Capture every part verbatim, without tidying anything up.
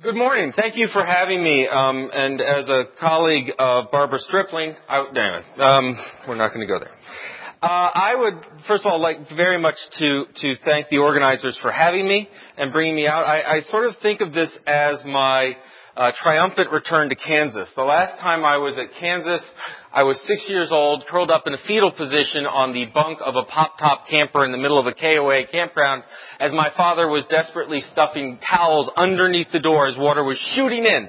Good morning. Thank you for having me. Um, and as a colleague of Barbara Stripling, I, damn it, um, we're not going to go there. Uh, I would, first of all, like very much to, to thank the organizers for having me and bringing me out. I, I sort of think of this as my uh, triumphant return to Kansas. The last time I was at Kansas, I was six years old, curled up in a fetal position on the bunk of a pop-top camper in the middle of a K O A campground as my father was desperately stuffing towels underneath the door as water was shooting in.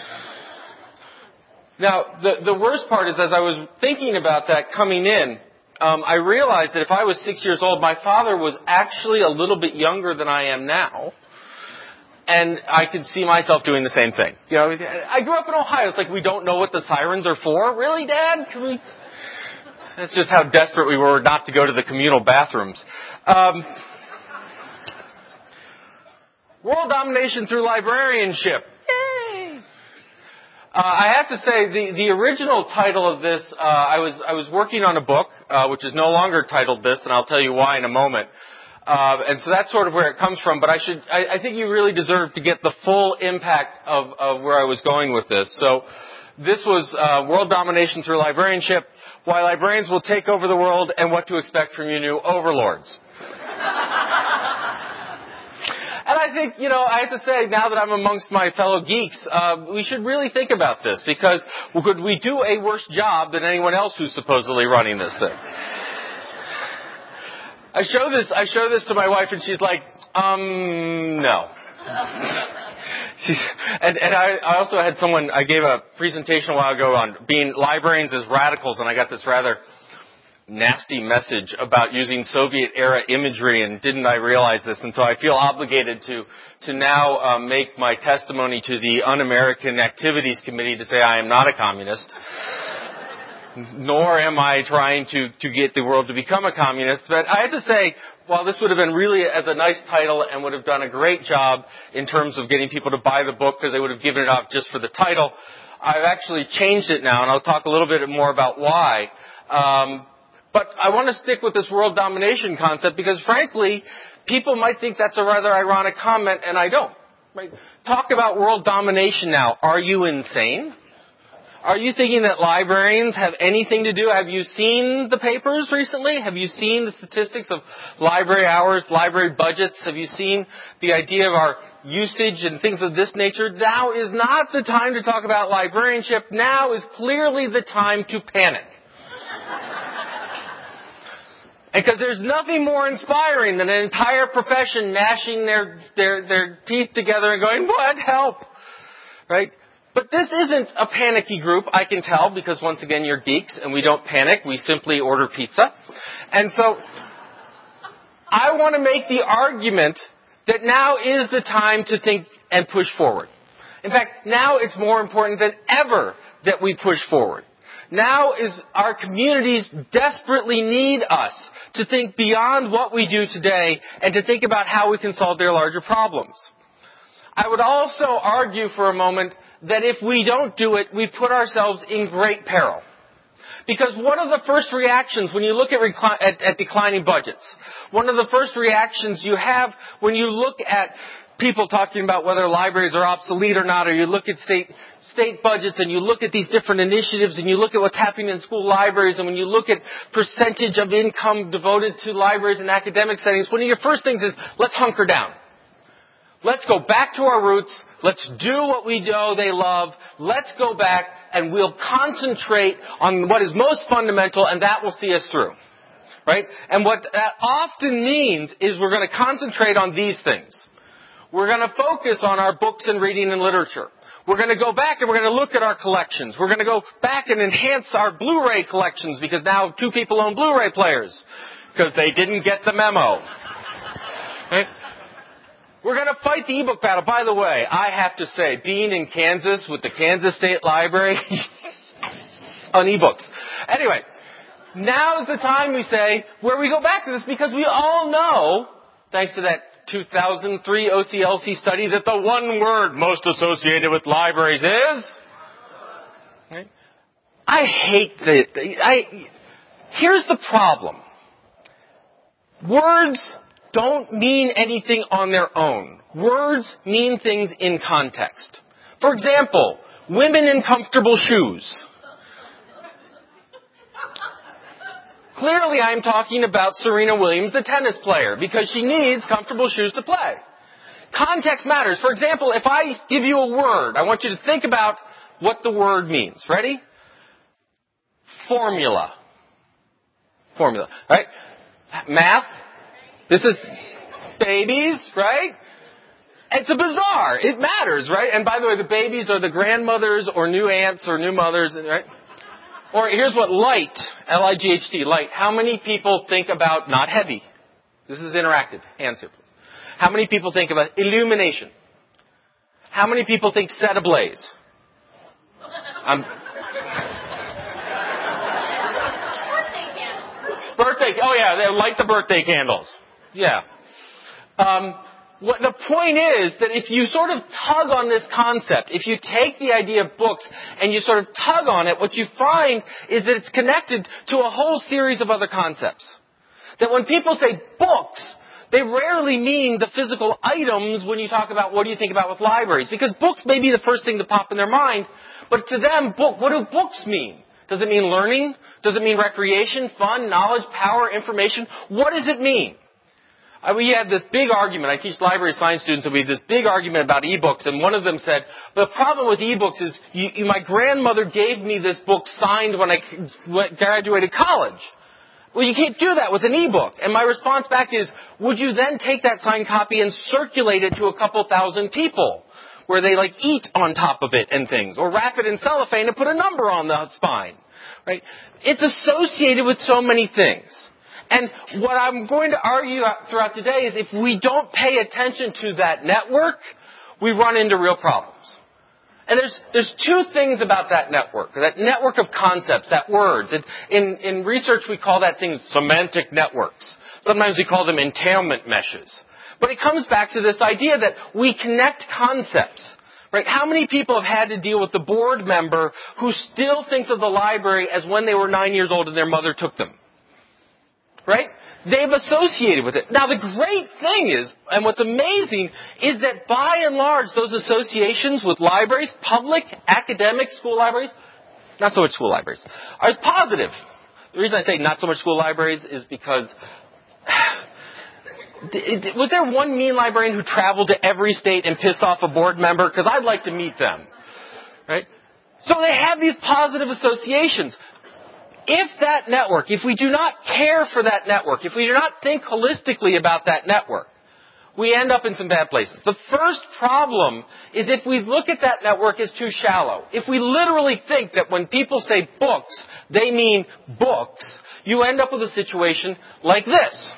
Now, the, the worst part is as I was thinking about that coming in, Um, I realized that if I was six years old, my father was actually a little bit younger than I am now, and I could see myself doing the same thing. You know, I grew up in Ohio. It's like we don't know what the sirens are for. Really, Dad? Can we? That's just how desperate we were not to go to the communal bathrooms. Um, world domination through librarianship. Uh, I have to say, the, the original title of this, uh, I was I was working on a book, uh, which is no longer titled this, and I'll tell you why in a moment. Uh, and so that's sort of where it comes from. But I should, I, I think you really deserve to get the full impact of, of where I was going with this. So this was uh, World Domination Through Librarianship: Why Librarians Will Take Over the World and What to Expect from Your New Overlords. And I think, you know, I have to say, now that I'm amongst my fellow geeks, uh, we should really think about this, because could we do a worse job than anyone else who's supposedly running this thing? I show this, I show this to my wife, and she's like, um, no. she's, and and I, I also had someone, I gave a presentation a while ago on being librarians as radicals, and I got this rather nasty message about using Soviet-era imagery, and didn't I realize this? And so I feel obligated to to now uh, make my testimony to the Un-American Activities Committee to say I am not a communist, nor am I trying to, to get the world to become a communist. But I have to say, while this would have been really as a nice title and would have done a great job in terms of getting people to buy the book because they would have given it up just for the title, I've actually changed it now, and I'll talk a little bit more about why. Um, But I want to stick with this world domination concept because, frankly, people might think that's a rather ironic comment, and I don't. Right? Talk about world domination now. Are you insane? Are you thinking that librarians have anything to do? Have you seen the papers recently? Have you seen the statistics of library hours, library budgets? Have you seen the idea of our usage and things of this nature? Now is not the time to talk about librarianship. Now is clearly the time to panic. Because there's nothing more inspiring than an entire profession gnashing their, their, their teeth together and going, what, help? Right? But this isn't a panicky group, I can tell, because once again, you're geeks and we don't panic. We simply order pizza. And so, I want to make the argument that now is the time to think and push forward. In fact, now it's more important than ever that we push forward. Now is our communities desperately need us to think beyond what we do today and to think about how we can solve their larger problems. I would also argue for a moment that if we don't do it, we put ourselves in great peril. Because one of the first reactions when you look at, recli- at, at declining budgets, one of the first reactions you have when you look at people talking about whether libraries are obsolete or not, or you look at state state budgets and you look at these different initiatives and you look at what's happening in school libraries, and when you look at percentage of income devoted to libraries in academic settings, one of your first things is, let's hunker down. Let's go back to our roots. Let's do what we know they love. Let's go back and we'll concentrate on what is most fundamental, and that will see us through. Right? And what that often means is we're going to concentrate on these things. We're going to focus on our books and reading and literature. We're going to go back and we're going to look at our collections. We're going to go back and enhance our Blu-ray collections because now two people own Blu-ray players because they didn't get the memo. Right? We're going to fight the ebook battle. By the way, I have to say, being in Kansas with the Kansas State Library on ebooks. Anyway, now is the time we say where we go back to this, because we all know, thanks to that two thousand three O C L C study, that the one word most associated with libraries is... Right? I hate that. I, here's the problem. Words don't mean anything on their own. Words mean things in context. For example, women in comfortable shoes. Clearly, I'm talking about Serena Williams, the tennis player, because she needs comfortable shoes to play. Context matters. For example, if I give you a word, I want you to think about what the word means. Ready? Formula. Formula. Right? Math. This is babies, right? It's a bazaar. It matters, right? And by the way, the babies are the grandmothers or new aunts or new mothers, right? Or here's what light, L I G H T, light. How many people think about not heavy? This is interactive. Hands here, please. How many people think about illumination? How many people think set ablaze? I'm... Birthday candles. Birthday, oh yeah, they light the birthday candles. Yeah. Um, what the point is that if you sort of tug on this concept, if you take the idea of books and you sort of tug on it, what you find is that it's connected to a whole series of other concepts. That when people say books, they rarely mean the physical items when you talk about what do you think about with libraries. Because books may be the first thing to pop in their mind, but to them, book, what do books mean? Does it mean learning? Does it mean recreation, fun, knowledge, power, information? What does it mean? Uh, we had this big argument. I teach library science students, and we had this big argument about ebooks, and one of them said, the problem with ebooks is you, you, my grandmother gave me this book signed when I graduated college. Well, you can't do that with an ebook. And my response back is, would you then take that signed copy and circulate it to a couple thousand people where they like eat on top of it and things, or wrap it in cellophane and put a number on the spine, right? It's associated with so many things. And what I'm going to argue throughout today is if we don't pay attention to that network, we run into real problems. And there's there's two things about that network, that network of concepts, that words. It, in, in research, we call that thing semantic networks. Sometimes we call them entailment meshes. But it comes back to this idea that we connect concepts. Right? How many people have had to deal with the board member who still thinks of the library as when they were nine years old and their mother took them? Right? They've associated with it. Now, the great thing is, and what's amazing, is that by and large, those associations with libraries, public, academic, school libraries, not so much school libraries, are positive. The reason I say not so much school libraries is because was there one mean librarian who traveled to every state and pissed off a board member? Because I'd like to meet them. Right? So they have these positive associations. If that network, if we do not care for that network, if we do not think holistically about that network, we end up in some bad places. The first problem is if we look at that network as too shallow. If we literally think that when people say books, they mean books, you end up with a situation like this.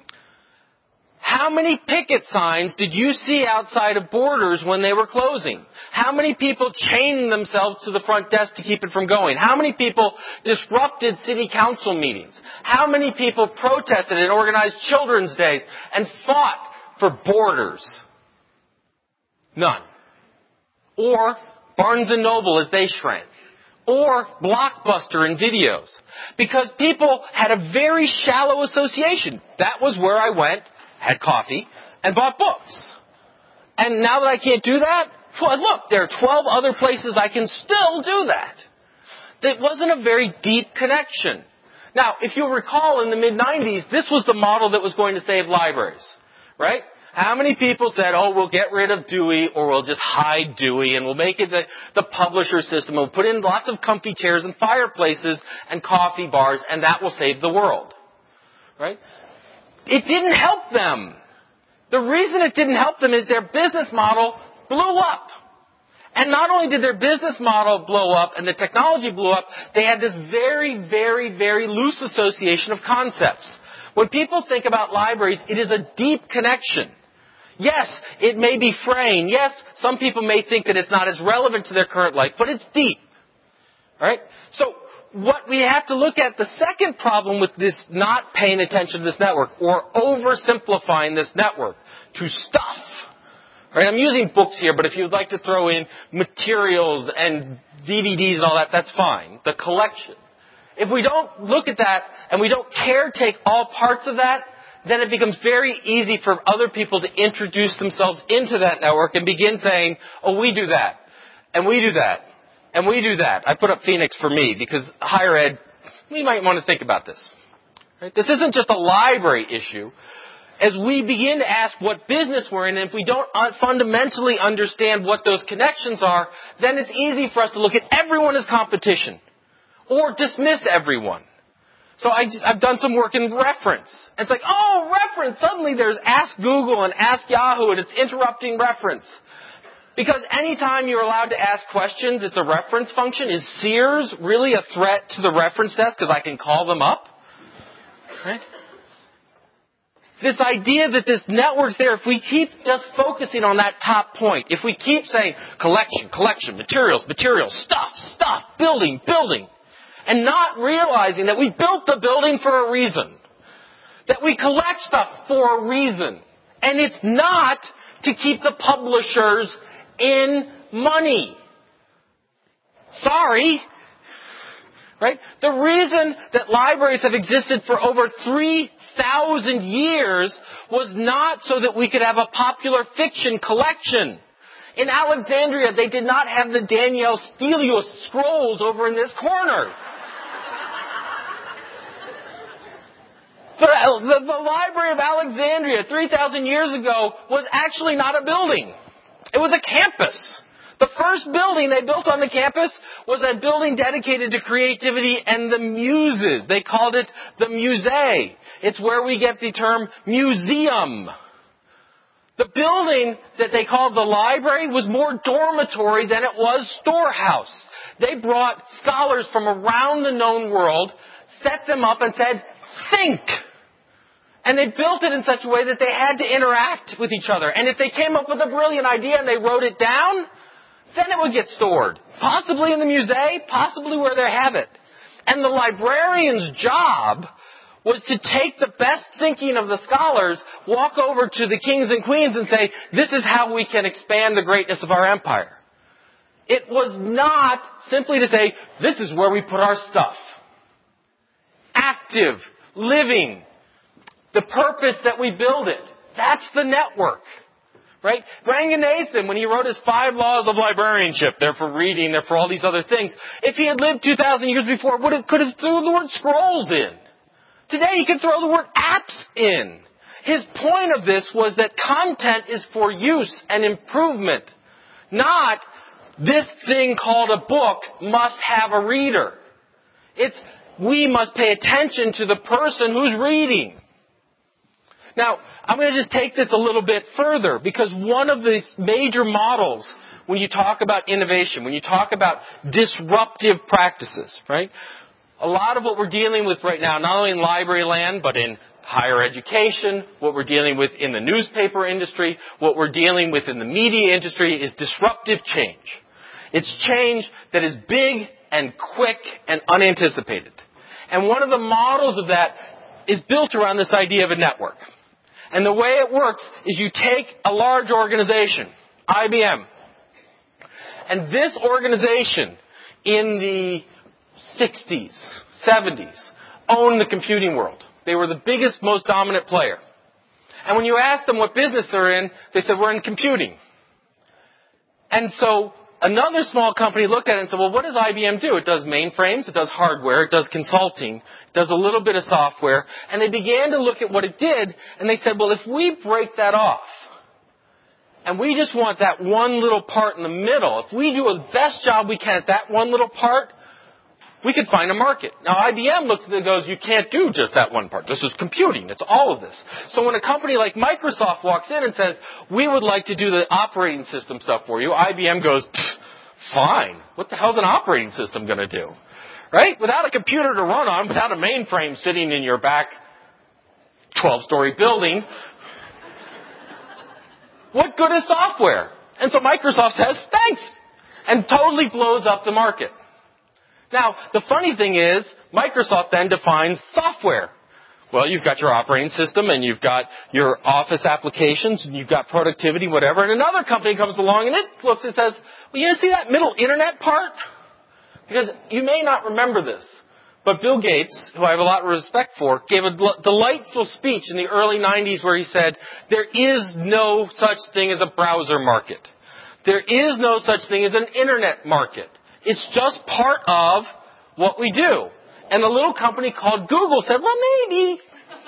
How many picket signs did you see outside of Borders when they were closing? How many people chained themselves to the front desk to keep it from going? How many people disrupted city council meetings? How many people protested and organized children's days and fought for Borders? None. Or Barnes and Noble as they shrank. Or Blockbuster in videos. Because people had a very shallow association. That was where I went, had coffee, and bought books. And now that I can't do that, well, look, there are twelve other places I can still do that. That wasn't a very deep connection. Now, if you'll recall, in the mid nineties, this was the model that was going to save libraries, right? How many people said, oh, we'll get rid of Dewey, or we'll just hide Dewey, and we'll make it the, the publisher system, we'll put in lots of comfy chairs and fireplaces and coffee bars, and that will save the world, right? It didn't help them. The reason it didn't help them is their business model blew up. And not only did their business model blow up and the technology blew up, they had this very, very, very loose association of concepts. When people think about libraries, it is a deep connection. Yes, it may be fraying. Yes, some people may think that it's not as relevant to their current life, but it's deep. Right? So, what we have to look at, the second problem with this not paying attention to this network or oversimplifying this network to stuff. Right? I'm using books here, but if you'd like to throw in materials and D V Ds and all that, that's fine. The collection. If we don't look at that and we don't caretake all parts of that, then it becomes very easy for other people to introduce themselves into that network and begin saying, oh, we do that, and we do that, and we do that. I put up Phoenix for me because higher ed, we might want to think about this. Right? This isn't just a library issue. As we begin to ask what business we're in, and if we don't fundamentally understand what those connections are, then it's easy for us to look at everyone as competition or dismiss everyone. So I just, I've done some work in reference. And it's like, oh, reference. Suddenly there's Ask Google and Ask Yahoo, and it's interrupting reference. Because anytime you're allowed to ask questions, it's a reference function. Is Sears really a threat to the reference desk because I can call them up? Right? This idea that this network's there, if we keep just focusing on that top point, if we keep saying collection, collection, materials, materials, stuff, stuff, building, building, and not realizing that we built the building for a reason, that we collect stuff for a reason, and it's not to keep the publishers in money. Sorry. Right? The reason that libraries have existed for over three thousand years was not so that we could have a popular fiction collection. In Alexandria, they did not have the Danielle Stelios scrolls over in this corner. The, the, the Library of Alexandria three thousand years ago was actually not a building. It was a campus. The first building they built on the campus was a building dedicated to creativity and the muses. They called it the Musée. It's where we get the term museum. The building that they called the library was more dormitory than it was storehouse. They brought scholars from around the known world, set them up and said, think! And they built it in such a way that they had to interact with each other. And if they came up with a brilliant idea and they wrote it down, then it would get stored. Possibly in the museum, possibly where they have it. And the librarian's job was to take the best thinking of the scholars, walk over to the kings and queens and say, this is how we can expand the greatness of our empire. It was not simply to say, this is where we put our stuff. Active, living, the purpose that we build it. That's the network. Right? Ranganathan, when he wrote his five laws of librarianship, they're for reading, they're for all these other things. If he had lived two thousand years before, would have, could have thrown the word scrolls in. Today he could throw the word apps in. His point of this was that content is for use and improvement. Not this thing called a book must have a reader. It's we must pay attention to the person who's reading. Now, I'm going to just take this a little bit further because one of the major models when you talk about innovation, when you talk about disruptive practices, right? A lot of what we're dealing with right now, not only in library land, but in higher education, what we're dealing with in the newspaper industry, what we're dealing with in the media industry is disruptive change. It's change that is big and quick and unanticipated. And one of the models of that is built around this idea of a network. And the way it works is you take a large organization, I B M, and this organization in the sixties, seventies, owned the computing world. They were the biggest, most dominant player. And when you ask them what business they're in, they said, we're in computing. And so another small company looked at it and said, well, what does I B M do? It does mainframes, it does hardware, it does consulting, it does a little bit of software. And they began to look at what it did, and they said, well, if we break that off, and we just want that one little part in the middle, if we do the best job we can at that one little part, we could find a market. Now, I B M looks at it and goes, you can't do just that one part. This is computing. It's all of this. So when a company like Microsoft walks in and says, we would like to do the operating system stuff for you, I B M goes, fine. What the hell's an operating system going to do? Right? Without a computer to run on, without a mainframe sitting in your back twelve-story building, what good is software? And so Microsoft says, thanks, and totally blows up the market. Now, the funny thing is, Microsoft then defines software. Well, you've got your operating system, and you've got your Office applications, and you've got productivity, whatever. And another company comes along, and it looks and says, well, you see that middle internet part? Because you may not remember this, But Bill Gates, who I have a lot of respect for, gave a delightful speech in the early nineties where he said, there is no such thing as a browser market. There is no such thing as an internet market. It's just part of what we do. And a little company called Google said, well, maybe.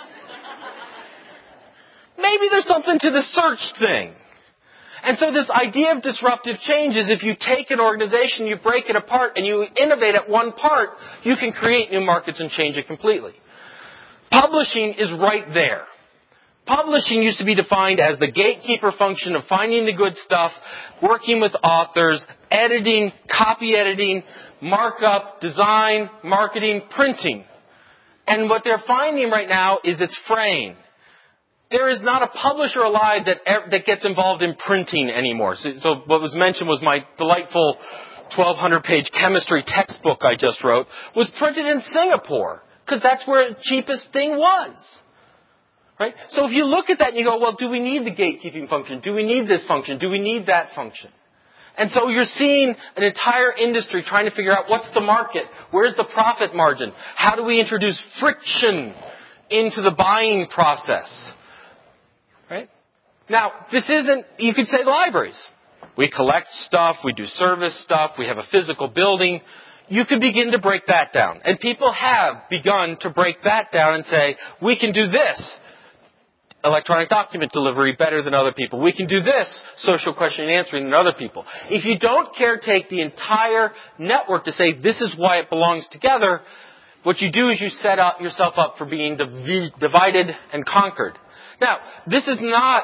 Maybe there's something to the search thing. And so this idea of disruptive change is if you take an organization, you break it apart, and you innovate at one part, you can create new markets and change it completely. Publishing is right there. Publishing used to be defined as the gatekeeper function of finding the good stuff, working with authors, editing, copy editing, markup, design, marketing, printing. And what they're finding right now is it's fraying. There is not a publisher alive that that gets involved in printing anymore. So, so what was mentioned was my delightful twelve hundred page chemistry textbook I just wrote was printed in Singapore because that's where the cheapest thing was. Right? So if you look at that and you go, well, do we need the gatekeeping function? Do we need this function? Do we need that function? And so you're seeing an entire industry trying to figure out what's the market? Where's the profit margin? How do we introduce friction into the buying process? Right? Now, this isn't, you could say the libraries. We collect stuff, we do service stuff, we have a physical building. You could begin to break that down. And people have begun to break that down and say, we can do this. Electronic document delivery better than other people. We can do this, social question and answering, than other people. If you don't caretake the entire network to say this is why it belongs together, what you do is you set up yourself up for being div- divided and conquered. Now, this is not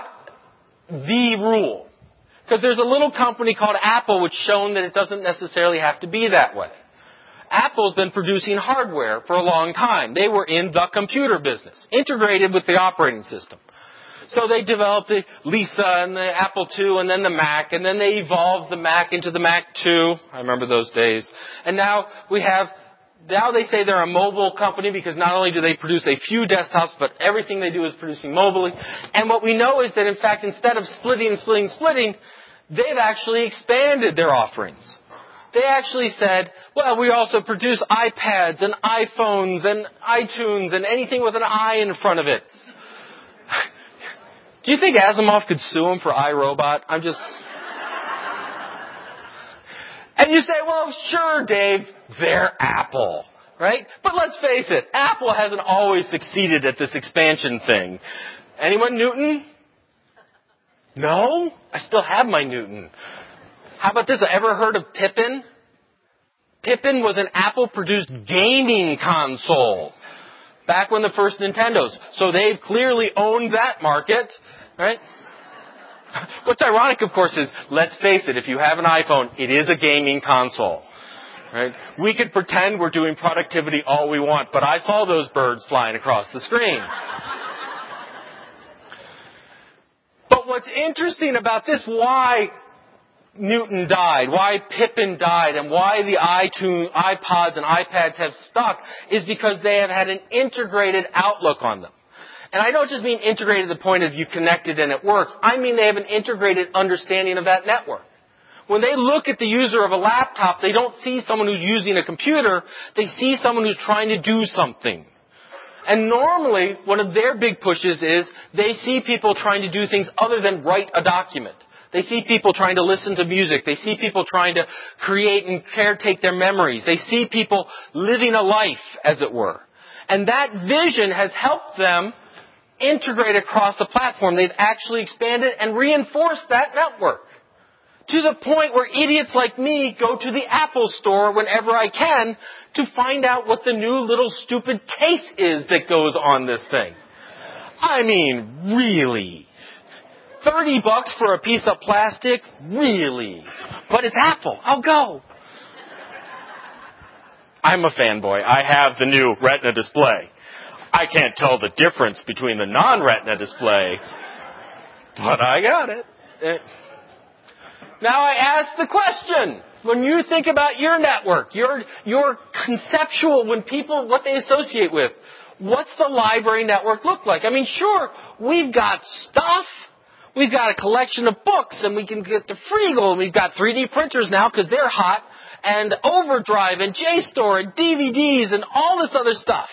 the rule. Because there's a little company called Apple which shown that it doesn't necessarily have to be that way. Apple's been producing hardware for a long time. They were in the computer business, integrated with the operating system. So they developed the Lisa and the Apple two and then the Mac, and then they evolved the Mac into the Mac two. I remember those days. And now we have Now they say they're a mobile company because not only do they produce a few desktops, but everything they do is producing mobilely. And what we know is that, in fact, instead of splitting and splitting and splitting, they've actually expanded their offerings. They actually said, well, we also produce iPads and iPhones and iTunes and anything with an I in front of it. Do you think Asimov could sue him for iRobot? I'm just... And you say, well, sure, Dave, they're Apple, right? But let's face it, Apple hasn't always succeeded at this expansion thing. Anyone Newton? No? I still have my Newton. How about this? Ever heard of Pippin? Pippin was an Apple-produced gaming console back when the first Nintendos. So they've clearly owned that market, right? What's ironic, of course, is, let's face it, if you have an iPhone, it is a gaming console. Right? We could pretend we're doing productivity all we want, but I saw those birds flying across the screen. But what's interesting about this, why Newton died, why Pippin died, and why the iTunes, iPods and iPads have stuck, is because they have had an integrated outlook on them. And I don't just mean integrated to the point of you connected and it works. I mean they have an integrated understanding of that network. When they look at the user of a laptop, they don't see someone who's using a computer. They see someone who's trying to do something. And normally, one of their big pushes is they see people trying to do things other than write a document. They see people trying to listen to music. They see people trying to create and caretake their memories. They see people living a life, as it were. And that vision has helped them integrate across the platform. They've actually expanded and reinforced that network to the point where idiots like me go to the Apple store whenever I can to find out what the new little stupid case is that goes on this thing. I mean, really? thirty bucks for a piece of plastic? Really? But it's Apple. I'll go. I'm a fanboy. I have the new Retina display. I can't tell the difference between the non-Retina display, but I got it. it. Now I ask the question, when you think about your network, your, your conceptual, when people, what they associate with, what's the library network look like? I mean, sure, we've got stuff. We've got a collection of books, and we can get to Freegal, and we've got three D printers now because they're hot, and Overdrive and JSTOR and D V Ds and all this other stuff.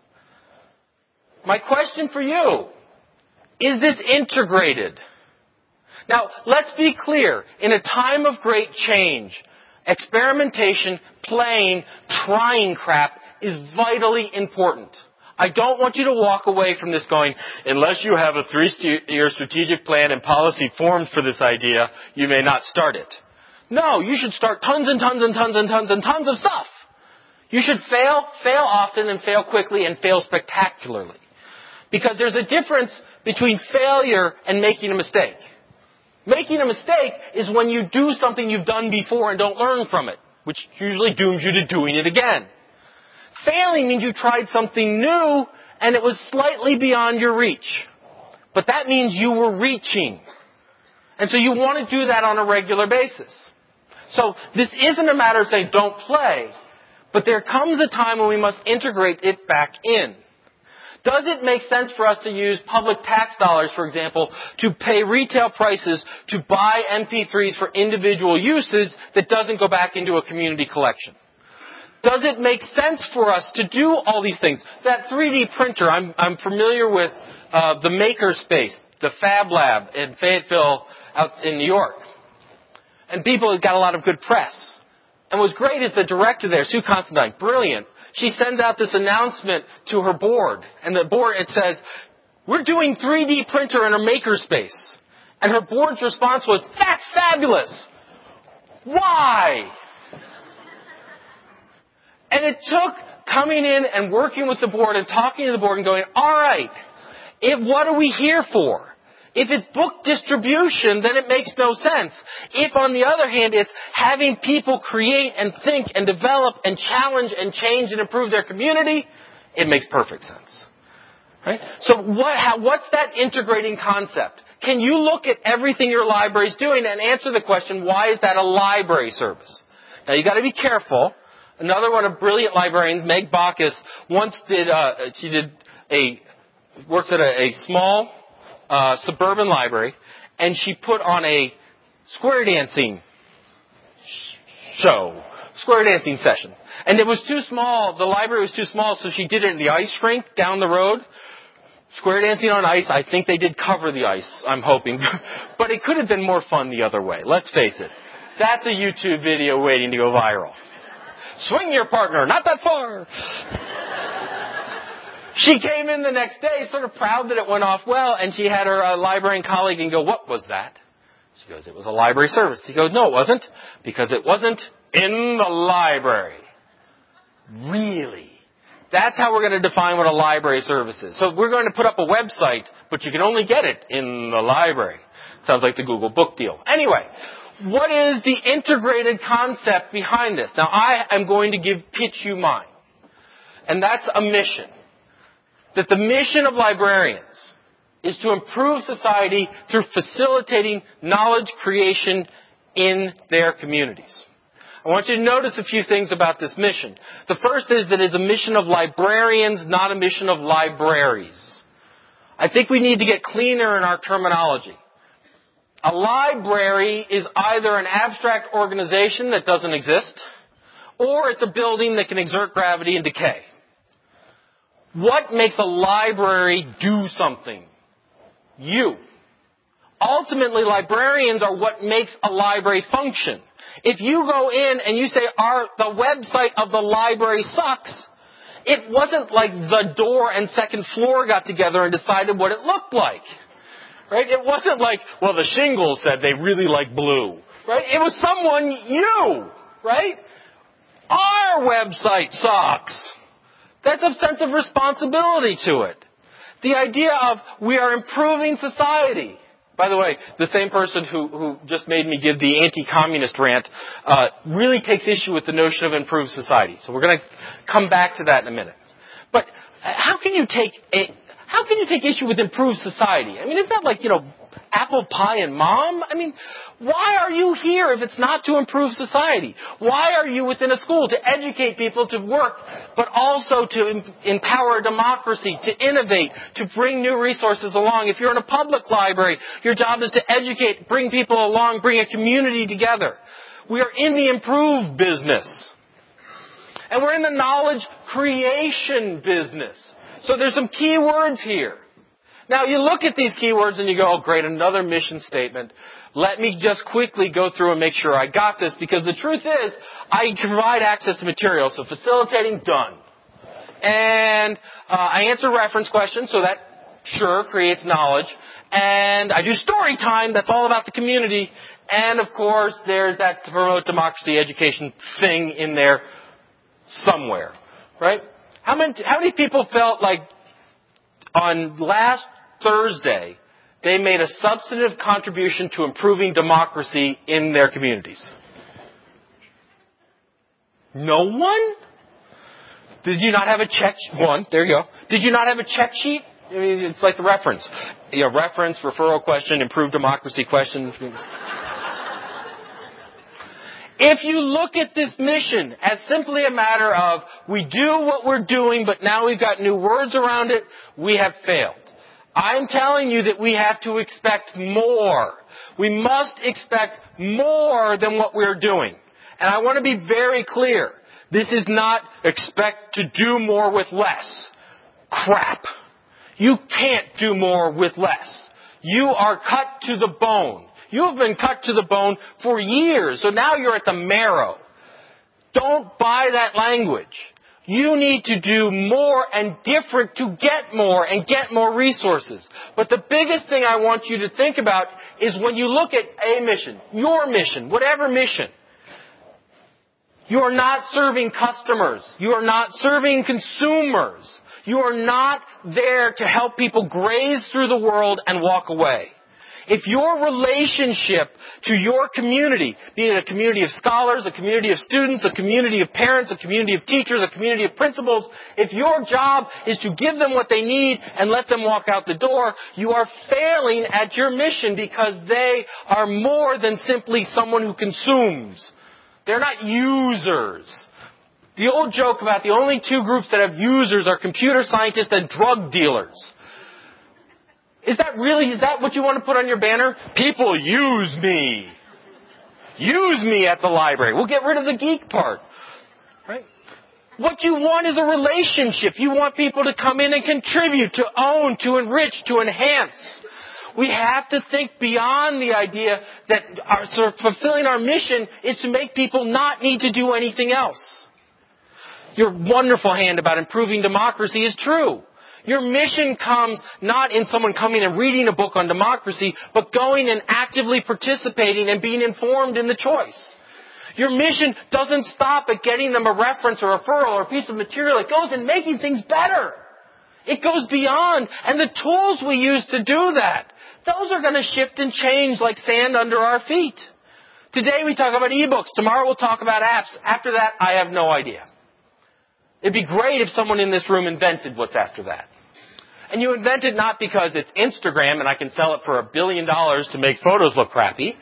My question for you, is this integrated? Now, let's be clear. In a time of great change, experimentation, playing, trying crap is vitally important. I don't want you to walk away from this going, unless you have a three-year strategic plan and policy formed for this idea, you may not start it. No, you should start tons and tons and tons and tons and tons of stuff. You should fail, fail often, and fail quickly, and fail spectacularly. Because there's a difference between failure and making a mistake. Making a mistake is when you do something you've done before and don't learn from it, which usually dooms you to doing it again. Failing means you tried something new and it was slightly beyond your reach. But that means you were reaching. And so you want to do that on a regular basis. So this isn't a matter of saying don't play, but there comes a time when we must integrate it back in. Does it make sense for us to use public tax dollars, for example, to pay retail prices to buy M P threes for individual uses that doesn't go back into a community collection? Does it make sense for us to do all these things? That three D printer, I'm, I'm familiar with uh, the Makerspace, the Fab Lab in Fayetteville out in New York. And people got a lot of good press. And what's great is the director there, Sue Constantine, brilliant. She sends out this announcement to her board. And the board, it says, we're doing three D printer in a Makerspace. And her board's response was, that's fabulous. Why? And it took coming in and working with the board and talking to the board and going, all right, if, what are we here for? If it's book distribution, then it makes no sense. If, on the other hand, it's having people create and think and develop and challenge and change and improve their community, it makes perfect sense. Right? So what, how, what's that integrating concept? Can you look at everything your library is doing and answer the question, why is that a library service? Now, you got to be careful. Another one of brilliant librarians, Meg Bacchus, once did, uh, she did a, works at a, a small uh, suburban library, and she put on a square dancing show, square dancing session. And it was too small, the library was too small, so she did it in the ice rink down the road. Square dancing on ice, I think they did cover the ice, I'm hoping. But it could have been more fun the other way, let's face it. That's a YouTube video waiting to go viral. Swing your partner, not that far. She came in the next day sort of proud that it went off well, and she had her uh, librarian colleague and go, what was that? She goes, it was a library service. He goes, no, it wasn't, because it wasn't in the library. Really? That's how we're going to define what a library service is. So we're going to put up a website, but you can only get it in the library. Sounds like the Google book deal. Anyway, what is the integrated concept behind this? Now, I am going to give pitch you mine. And that's a mission. That the mission of librarians is to improve society through facilitating knowledge creation in their communities. I want you to notice a few things about this mission. The first is that it's a mission of librarians, not a mission of libraries. I think we need to get cleaner in our terminology. A library is either an abstract organization that doesn't exist, or it's a building that can exert gravity and decay. What makes a library do something? You. Ultimately, librarians are what makes a library function. If you go in and you say, Our, the website of the library sucks, it wasn't like the door and second floor got together and decided what it looked like. Right? It wasn't like, well, the shingles said they really like blue. Right? It was someone, you. Right? Our website sucks. That's a sense of responsibility to it. The idea of we are improving society. By the way, the same person who, who just made me give the anti-communist rant uh, really takes issue with the notion of improved society. So we're going to come back to that in a minute. But how can you take a, how can you take issue with improved society? I mean, isn't that like, you know, apple pie and mom? I mean, why are you here if it's not to improve society? Why are you within a school? To educate people to work, but also to em- empower democracy, to innovate, to bring new resources along. If you're in a public library, your job is to educate, bring people along, bring a community together. We are in the improve business. And we're in the knowledge creation business. So there's some key words here. Now you look at these keywords and you go, oh great, another mission statement. Let me just quickly go through and make sure I got this, because the truth is, I can provide access to material, so facilitating, done. And uh, I answer reference questions, so that sure creates knowledge. And I do story time, that's all about the community. And of course, there's that to promote democracy education thing in there somewhere, right? How many, how many people felt like on last Thursday, they made a substantive contribution to improving democracy in their communities? No one? Did you not have a check? One, there you go. Did you not have a check sheet? I mean, it's like the reference. You know, reference, referral question, improved democracy question. If you look at this mission as simply a matter of we do what we're doing, but now we've got new words around it, we have failed. I'm telling you that we have to expect more. We must expect more than what we're doing. And I want to be very clear. This is not expect to do more with less. Crap. You can't do more with less. You are cut to the bone. You have been cut to the bone for years, so now you're at the marrow. Don't buy that language. You need to do more and different to get more and get more resources. But the biggest thing I want you to think about is when you look at a mission, your mission, whatever mission, you are not serving customers. You are not serving consumers. You are not there to help people graze through the world and walk away. If your relationship to your community, be it a community of scholars, a community of students, a community of parents, a community of teachers, a community of principals, if your job is to give them what they need and let them walk out the door, you are failing at your mission because they are more than simply someone who consumes. They're not users. The old joke about the only two groups that have users are computer scientists and drug dealers. Is that really, is that what you want to put on your banner? People use me. Use me at the library. We'll get rid of the geek part. Right? What you want is a relationship. You want people to come in and contribute, to own, to enrich, to enhance. We have to think beyond the idea that our, sort of fulfilling our mission is to make people not need to do anything else. Your wonderful hand about improving democracy is true. Your mission comes not in someone coming and reading a book on democracy, but going and actively participating and being informed in the choice. Your mission doesn't stop at getting them a reference or a referral or a piece of material. It goes in making things better. It goes beyond. And the tools we use to do that, those are going to shift and change like sand under our feet. Today we talk about ebooks. Tomorrow we'll talk about apps. After that, I have no idea. It'd be great if someone in this room invented what's after that. And you invent it not because it's Instagram and I can sell it for a billion dollars to make photos look crappy.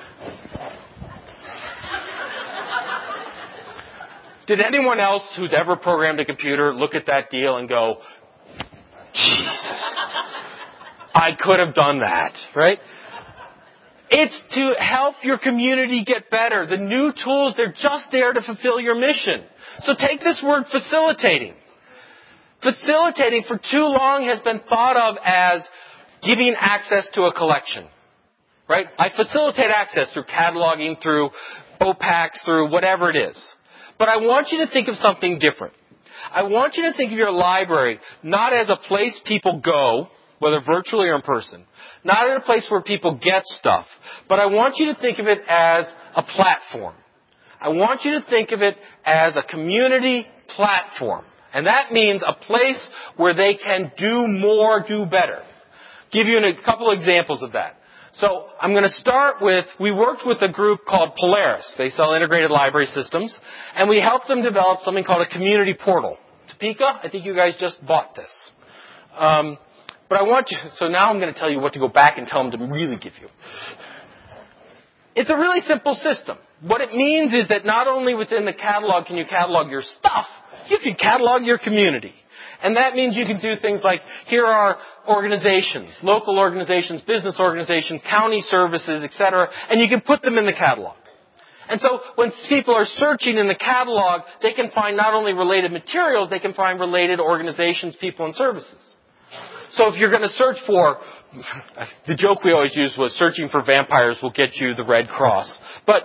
Did anyone else who's ever programmed a computer look at that deal and go, Jesus, I could have done that, right? It's to help your community get better. The new tools, they're just there to fulfill your mission. So take this word facilitating. Facilitating for too long has been thought of as giving access to a collection. Right? I facilitate access through cataloging, through O PACs, through whatever it is. But I want you to think of something different. I want you to think of your library not as a place people go, whether virtually or in person. Not as a place where people get stuff. But I want you to think of it as a platform. I want you to think of it as a community platform. And that means a place where they can do more, do better. Give you a couple examples of that. So I'm going to start with, we worked with a group called Polaris. They sell integrated library systems. And we helped them develop something called a community portal. Topeka, I think you guys just bought this. Um, but I want you, so now I'm going to tell you what to go back and tell them to really give you. It's a really simple system. What it means is that not only within the catalog can you catalog your stuff, you can catalog your community. And that means you can do things like, here are organizations, local organizations, business organizations, county services, et cetera, and you can put them in the catalog. And so when people are searching in the catalog, they can find not only related materials, they can find related organizations, people, and services. So if you're going to search for, the joke we always used was searching for vampires will get you the Red Cross. But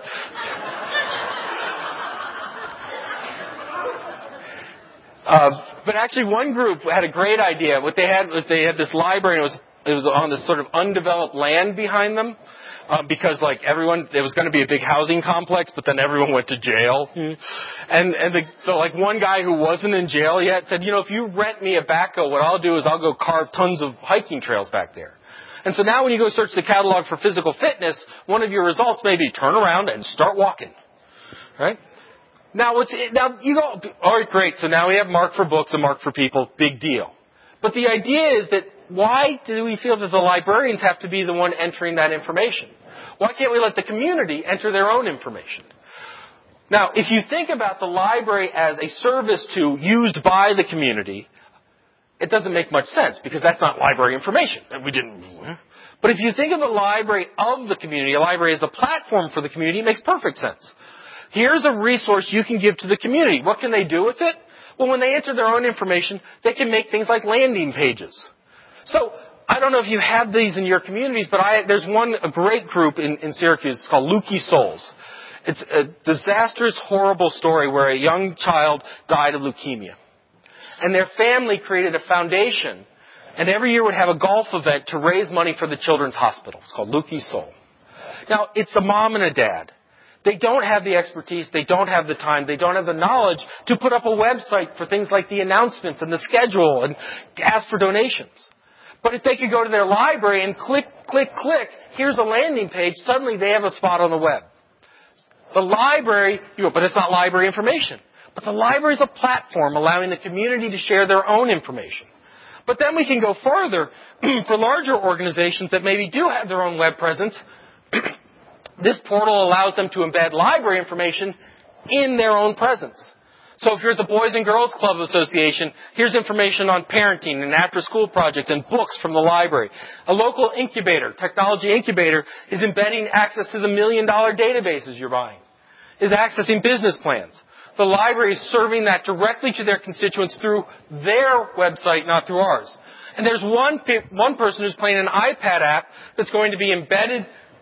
uh, but actually one group had a great idea. What they had was they had this library, and it was, it was on this sort of undeveloped land behind them. Uh, because like everyone, it was going to be a big housing complex, but then everyone went to jail. Mm. And and the, the, like one guy who wasn't in jail yet said, you know, if you rent me a backhoe, what I'll do is I'll go carve tons of hiking trails back there. And so now when you go search the catalog for physical fitness, one of your results may be turn around and start walking. Right? Now what's now you go, all right, great. So now we have Mark for books and Mark for people. Big deal. But the idea is that why do we feel that the librarians have to be the one entering that information? Why can't we let the community enter their own information? Now, if you think about the library as a service to used by the community, it doesn't make much sense because that's not library information. We didn't. But if you think of the library of the community, a library as a platform for the community, it makes perfect sense. Here's a resource you can give to the community. What can they do with it? Well, when they enter their own information, they can make things like landing pages. So, I don't know if you have these in your communities, but I, there's one, a great group in, in Syracuse. It's called Lukey Souls. It's a disastrous, horrible story where a young child died of leukemia. And their family created a foundation, and every year would have a golf event to raise money for the children's hospital. It's called Lukey Soul. Now, it's a mom and a dad. They don't have the expertise, they don't have the time, they don't have the knowledge to put up a website for things like the announcements and the schedule and ask for donations. But if they could go to their library and click, click, click, here's a landing page, suddenly they have a spot on the web. The library, you go, but it's not library information. But the library is a platform allowing the community to share their own information. But then we can go further for larger organizations that maybe do have their own web presence. This portal allows them to embed library information in their own presence. So if you're at the Boys and Girls Club Association, here's information on parenting and after-school projects and books from the library. A local incubator, technology incubator, is embedding access to the million-dollar databases you're buying, is accessing business plans. The library is serving that directly to their constituents through their website, not through ours. And there's one, one person who's playing an iPad app that's going to be embedded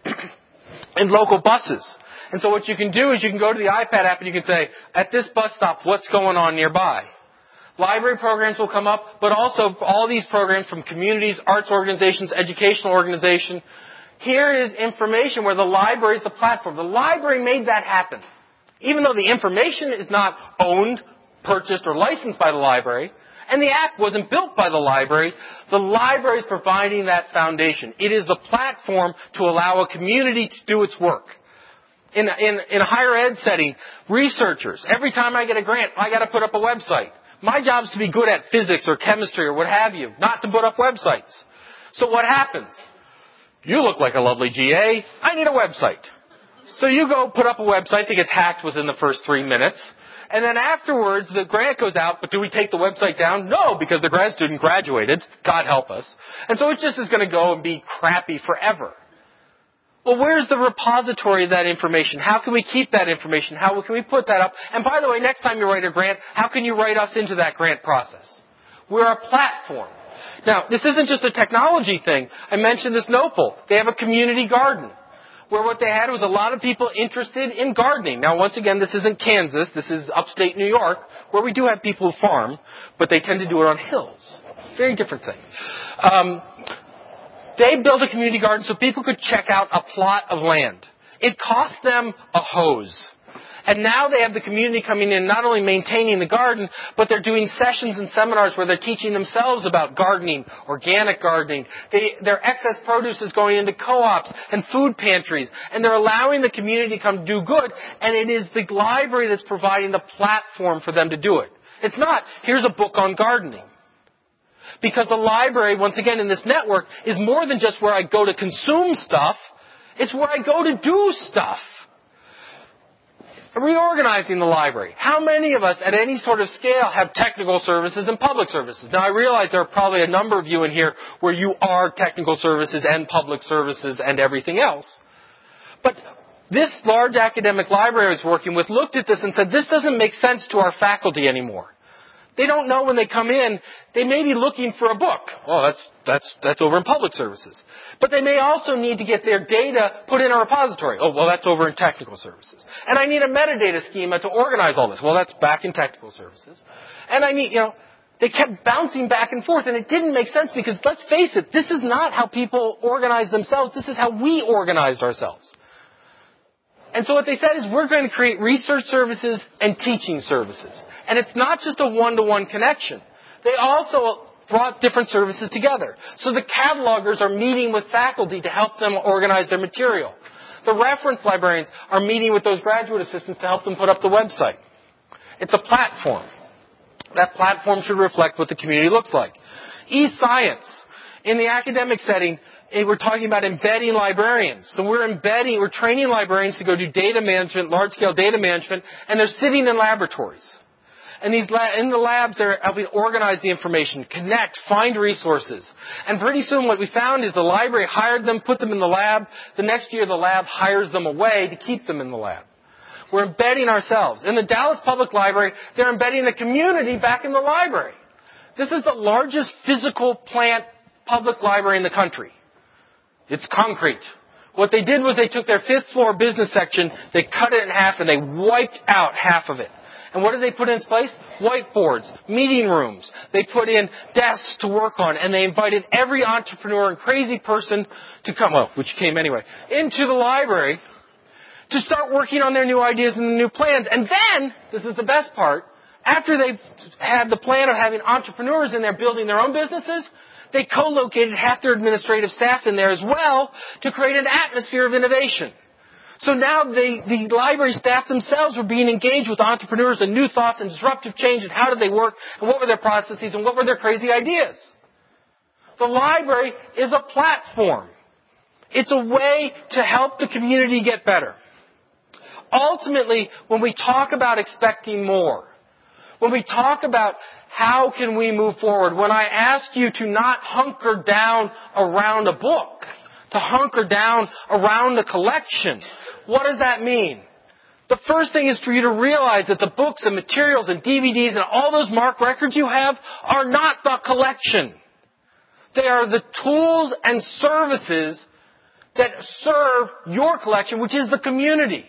in local buses. And so what you can do is you can go to the iPad app and you can say, at this bus stop, what's going on nearby? Library programs will come up, but also all these programs from communities, arts organizations, educational organizations. Here is information where the library is the platform. The library made that happen. Even though the information is not owned, purchased, or licensed by the library, and the app wasn't built by the library, the library is providing that foundation. It is the platform to allow a community to do its work. In, in, in a higher ed setting, researchers, every time I get a grant, I got to put up a website. My job is to be good at physics or chemistry or what have you, not to put up websites. So what happens? You look like a lovely G A. I need a website. So you go put up a website that gets hacked within the first three minutes. And then afterwards, the grant goes out, but do we take the website down? No, because the grad student graduated. God help us. And so it just is going to go and be crappy forever. Well, where's the repository of that information? How can we keep that information? How can we put that up? And by the way, next time you write a grant, how can you write us into that grant process? We're a platform. Now, this isn't just a technology thing. I mentioned this Nopal. They have a community garden where what they had was a lot of people interested in gardening. Now, once again, this isn't Kansas. This is upstate New York, where we do have people who farm, but they tend to do it on hills. Very different thing. Um, They built a community garden so people could check out a plot of land. It cost them a hose. And now they have the community coming in, not only maintaining the garden, but they're doing sessions and seminars where they're teaching themselves about gardening, organic gardening. They, their excess produce is going into co-ops and food pantries. And they're allowing the community to come do good. And it is the library that's providing the platform for them to do it. It's not, here's a book on gardening. Because the library, once again, in this network, is more than just where I go to consume stuff. It's where I go to do stuff. Reorganizing the library. How many of us, at any sort of scale, have technical services and public services? Now, I realize there are probably a number of you in here where you are technical services and public services and everything else. But This large academic library I was working with looked at this and said, this doesn't make sense to our faculty anymore. They don't know when they come in, they may be looking for a book. Oh, that's, that's, that's over in public services. But they may also need to get their data put in a repository. Oh, well, that's over in technical services. And I need a metadata schema to organize all this. Well, that's back in technical services. And I need, you know, they kept bouncing back and forth, and it didn't make sense because, let's face it, this is not how people organize themselves. This is how we organized ourselves. And so what they said is, we're going to create research services and teaching services. And it's not just a one-to-one connection. They also brought different services together. So the catalogers are meeting with faculty to help them organize their material. The reference librarians are meeting with those graduate assistants to help them put up the website. It's a platform. That platform should reflect what the community looks like. eScience. In the academic setting, we're talking about embedding librarians. So we're embedding, we're training librarians to go do data management, large-scale data management, and they're sitting in laboratories. And these la- in the labs, they're helping organize the information, connect, find resources. And pretty soon what we found is the library hired them, put them in the lab. The next year, the lab hires them away to keep them in the lab. We're embedding ourselves. In the Dallas Public Library, they're embedding the community back in the library. This is the largest physical plant public library in the country. It's concrete. What they did was they took their fifth floor business section, they cut it in half, and they wiped out half of it. And what did they put in its place? Whiteboards, meeting rooms. They put in desks to work on, and they invited every entrepreneur and crazy person to come, well, which came anyway, into the library to start working on their new ideas and the new plans. And then, this is the best part, after they've had the plan of having entrepreneurs in there building their own businesses, they co-located half their administrative staff in there as well to create an atmosphere of innovation. So now they, the library staff themselves were being engaged with entrepreneurs and new thoughts and disruptive change and how did they work and what were their processes and what were their crazy ideas. The library is a platform. It's a way to help the community get better. Ultimately, when we talk about expecting more, when we talk about how can we move forward, when I ask you to not hunker down around a book, to hunker down around a collection, what does that mean? The first thing is for you to realize that the books and materials and D V Ds and all those MARC records you have are not the collection. They are the tools and services that serve your collection, which is the community.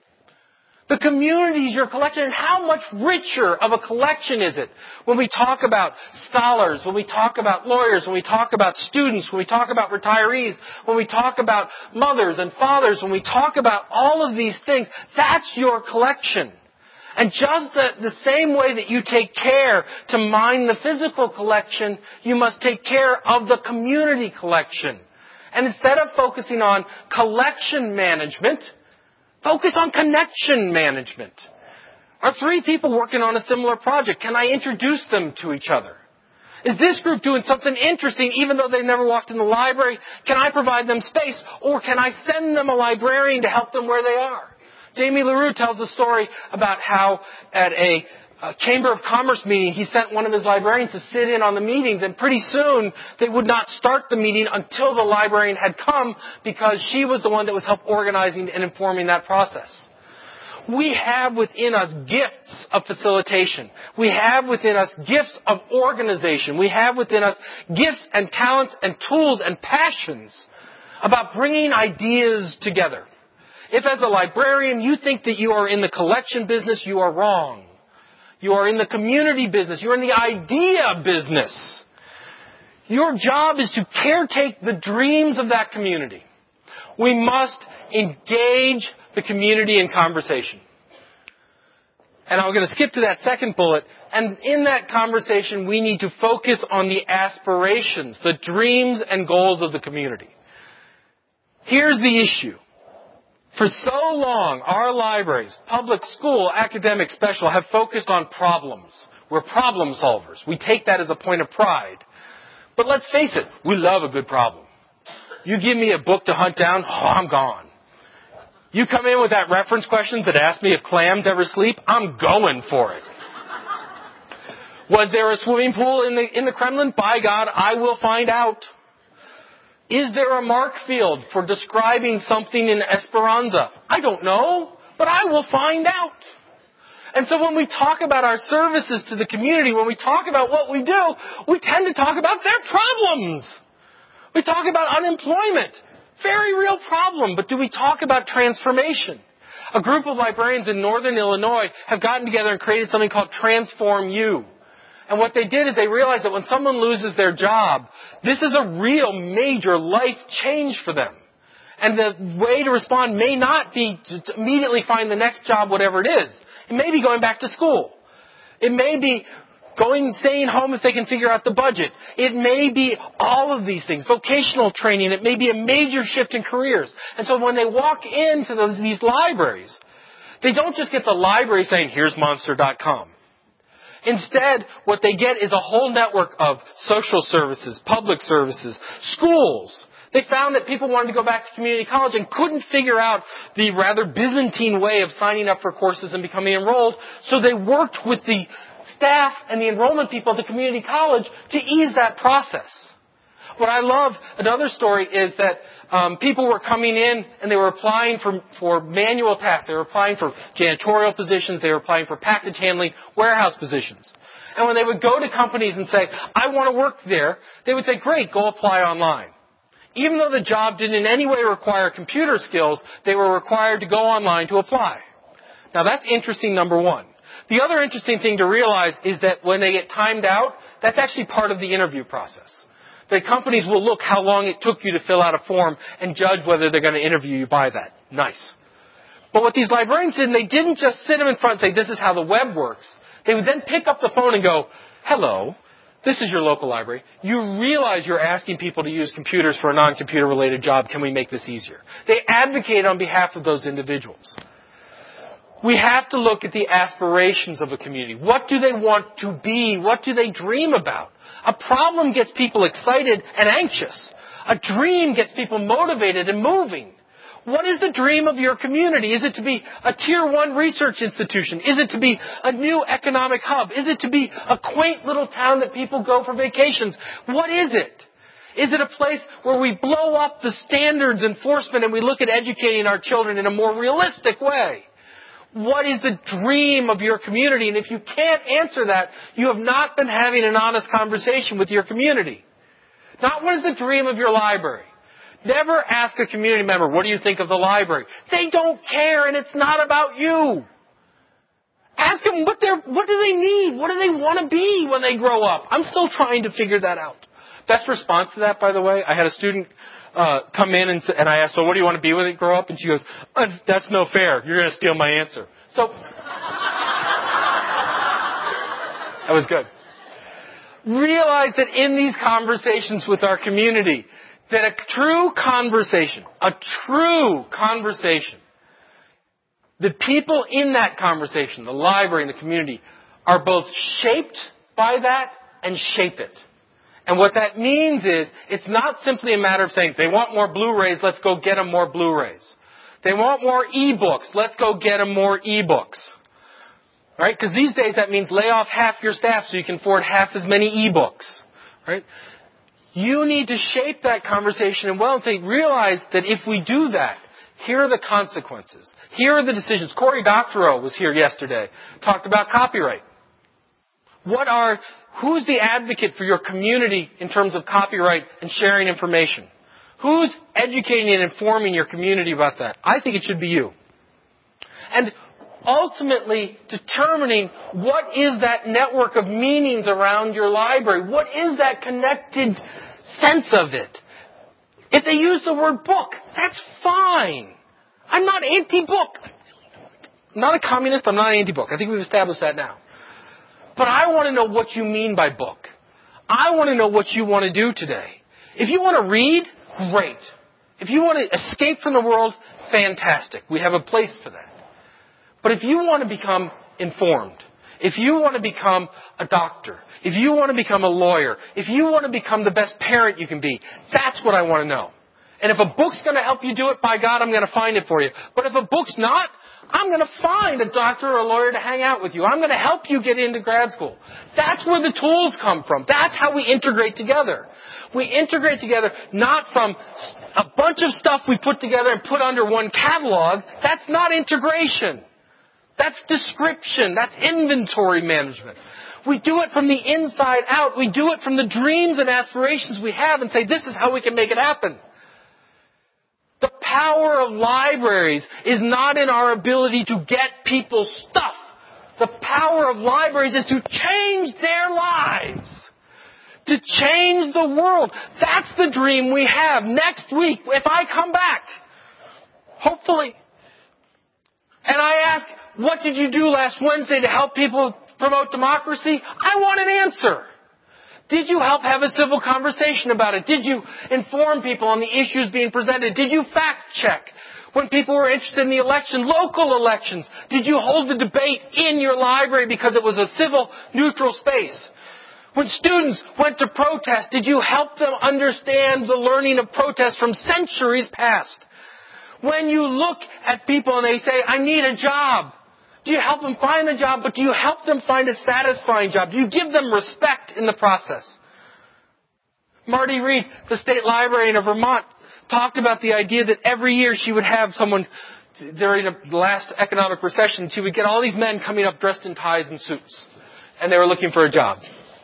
The community is your collection, and how much richer of a collection is it when we talk about scholars, when we talk about lawyers, when we talk about students, when we talk about retirees, when we talk about mothers and fathers, when we talk about all of these things, that's your collection. And just the, the same way that you take care to mine the physical collection, you must take care of the community collection. And instead of focusing on collection management, focus on connection management. Are three people working on a similar project? Can I introduce them to each other? Is this group doing something interesting even though they've never walked in the library? Can I provide them space? Or can I send them a librarian to help them where they are? Jamie LaRue tells a story about how at a A Chamber of Commerce meeting, he sent one of his librarians to sit in on the meetings, and pretty soon they would not start the meeting until the librarian had come because she was the one that was help organizing and informing that process. We have within us gifts of facilitation. We have within us gifts of organization. We have within us gifts and talents and tools and passions about bringing ideas together. If as a librarian you think that you are in the collection business, you are wrong. You are in the community business. You're in the idea business. Your job is to caretake the dreams of that community. We must engage the community in conversation. And I'm going to skip to that second bullet. And in that conversation, we need to focus on the aspirations, the dreams and goals of the community. Here's the issue. For so long, our libraries, public, school, academic, special, have focused on problems. We're problem solvers. We take that as a point of pride. But let's face it, we love a good problem. You give me a book to hunt down, oh, I'm gone. You come in with that reference questions that ask me if clams ever sleep, I'm going for it. Was there a swimming pool in the, in the Kremlin? By God, I will find out. Is there a mark field for describing something in Esperanza? I don't know, but I will find out. And so when we talk about our services to the community, when we talk about what we do, we tend to talk about their problems. We talk about unemployment. Very real problem. But do we talk about transformation? A group of librarians in northern Illinois have gotten together and created something called Transform U. And what they did is they realized that when someone loses their job, this is a real major life change for them. And the way to respond may not be to immediately find the next job, whatever it is. It may be going back to school. It may be going, staying home if they can figure out the budget. It may be all of these things. Vocational training. It may be a major shift in careers. And so when they walk into those, these libraries, they don't just get the library saying, here's monster dot com. Instead, what they get is a whole network of social services, public services, schools. They found that people wanted to go back to community college and couldn't figure out the rather Byzantine way of signing up for courses and becoming enrolled. So they worked with the staff and the enrollment people at the community college to ease that process. What I love, another story, is that um, people were coming in and they were applying for, for manual tasks. They were applying for janitorial positions. They were applying for package handling, warehouse positions. And when they would go to companies and say, I want to work there, they would say, great, go apply online. Even though the job didn't in any way require computer skills, they were required to go online to apply. Now that's interesting, number one. The other interesting thing to realize is that when they get timed out, that's actually part of the interview process. The companies will look how long it took you to fill out a form and judge whether they're going to interview you by that. Nice. But what these librarians did, they didn't just sit them in front and say, this is how the web works. They would then pick up the phone and go, hello, this is your local library. You realize you're asking people to use computers for a non-computer related job. Can we make this easier? They advocate on behalf of those individuals. We have to look at the aspirations of a community. What do they want to be? What do they dream about? A problem gets people excited and anxious. A dream gets people motivated and moving. What is the dream of your community? Is it to be a tier one research institution? Is it to be a new economic hub? Is it to be a quaint little town that people go for vacations? What is it? Is it a place where we blow up the standards enforcement and we look at educating our children in a more realistic way? What is the dream of your community? And if you can't answer that, you have not been having an honest conversation with your community. Not what is the dream of your library. Never ask a community member, what do you think of the library? They don't care, and it's not about you. Ask them what they're, what do they need? What do they want to be when they grow up? I'm still trying to figure that out. Best response to that, by the way, I had a student uh, come in and, and I asked, well, what do you want to be when you grow up? And she goes, uh, that's no fair. You're going to steal my answer. So, that was good. Realize that in these conversations with our community, that a true conversation, a true conversation, the people in that conversation, the library and the community, are both shaped by that and shape it. And what that means is, it's not simply a matter of saying, they want more Blu-rays, let's go get them more Blu-rays. They want more e-books, let's go get them more e-books. Right? Because these days that means lay off half your staff so you can afford half as many e-books. Right? You need to shape that conversation and well and say, realize that if we do that, here are the consequences. Here are the decisions. Cory Doctorow was here yesterday, talked about copyright. What are, who's the advocate for your community in terms of copyright and sharing information? Who's educating and informing your community about that? I think it should be you. And ultimately determining what is that network of meanings around your library. What is that connected sense of it? If they use the word book, that's fine. I'm not anti-book. I'm not a communist. I'm not anti-book. I think we've established that now. But I want to know what you mean by book. I want to know what you want to do today. If you want to read, great. If you want to escape from the world, fantastic. We have a place for that. But if you want to become informed, if you want to become a doctor, if you want to become a lawyer, if you want to become the best parent you can be, that's what I want to know. And if a book's going to help you do it, by God, I'm going to find it for you. But if a book's not, I'm going to find a doctor or a lawyer to hang out with you. I'm going to help you get into grad school. That's where the tools come from. That's how we integrate together. We integrate together not from a bunch of stuff we put together and put under one catalog. That's not integration. That's description. That's inventory management. We do it from the inside out. We do it from the dreams and aspirations we have and say, this is how we can make it happen. The power of libraries is not in our ability to get people stuff. The power of libraries is to change their lives. To change the world. That's the dream we have. Next week, if I come back, hopefully, and I ask, what did you do last Wednesday to help people promote democracy? I want an answer. Did you help have a civil conversation about it? Did you inform people on the issues being presented? Did you fact check when people were interested in the election, local elections? Did you hold the debate in your library because it was a civil, neutral space? When students went to protest, did you help them understand the learning of protest from centuries past? When you look at people and they say, I need a job, do you help them find the job, but do you help them find a satisfying job? Do you give them respect in the process? Marty Reed, the state librarian of Vermont, talked about the idea that every year she would have someone, during the last economic recession, she would get all these men coming up dressed in ties and suits. And they were looking for a job.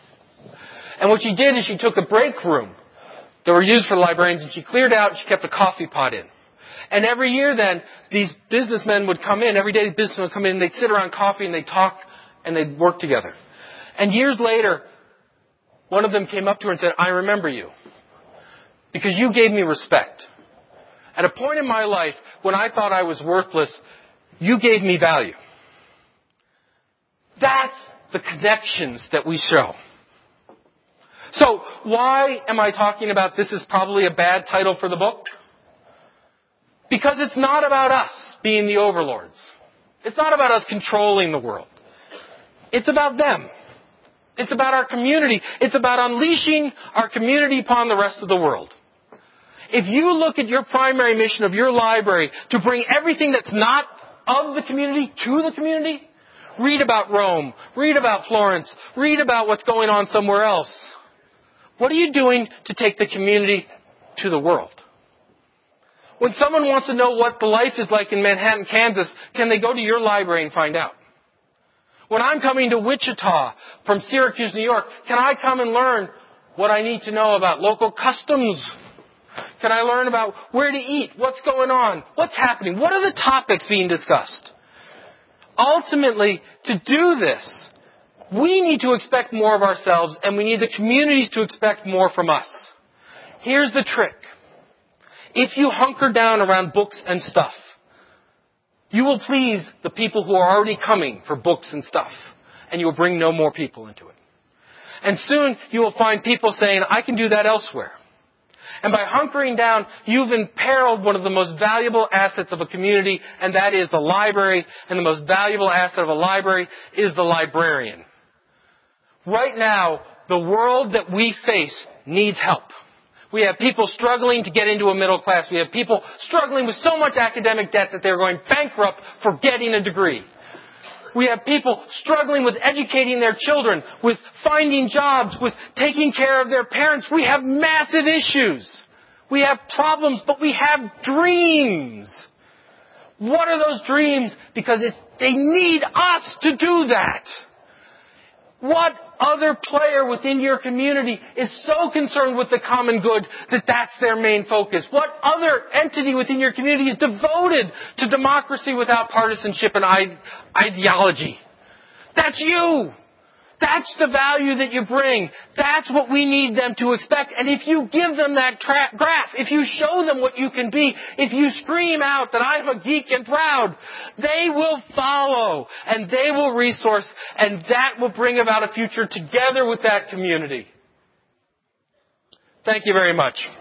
And what she did is she took the break room that were used for librarians and she cleared out and she kept a coffee pot in. And every year then, these businessmen would come in. Every day the businessmen would come in and they'd sit around coffee and they'd talk and they'd work together. And years later, one of them came up to her and said, I remember you. Because you gave me respect. At a point in my life when I thought I was worthless, you gave me value. That's the connections that we show. So, why am I talking about this is probably a bad title for the book? Because it's not about us being the overlords. It's not about us controlling the world. It's about them. It's about our community. It's about unleashing our community upon the rest of the world. If you look at your primary mission of your library to bring everything that's not of the community to the community, read about Rome, read about Florence, read about what's going on somewhere else. What are you doing to take the community to the world? When someone wants to know what the life is like in Manhattan, Kansas, can they go to your library and find out? When I'm coming to Wichita from Syracuse, New York, can I come and learn what I need to know about local customs? Can I learn about where to eat? What's going on? What's happening? What are the topics being discussed? Ultimately, to do this, we need to expect more of ourselves and we need the communities to expect more from us. Here's the trick. If you hunker down around books and stuff, you will please the people who are already coming for books and stuff, and you will bring no more people into it. And soon you will find people saying, I can do that elsewhere. And by hunkering down, you've imperiled one of the most valuable assets of a community, and that is the library, and the most valuable asset of a library is the librarian. Right now, the world that we face needs help. We have people struggling to get into a middle class. We have people struggling with so much academic debt that they're going bankrupt for getting a degree. We have people struggling with educating their children, with finding jobs, with taking care of their parents. We have massive issues. We have problems, but we have dreams. What are those dreams? Because it's, they need us to do that. What other player within your community is so concerned with the common good that that's their main focus? What other entity within your community is devoted to democracy without partisanship and ideology? That's you. That's the value that you bring. That's what we need them to expect. And if you give them that tra- graph, if you show them what you can be, if you scream out that I'm a geek and proud, they will follow and they will resource, and that will bring about a future together with that community. Thank you very much.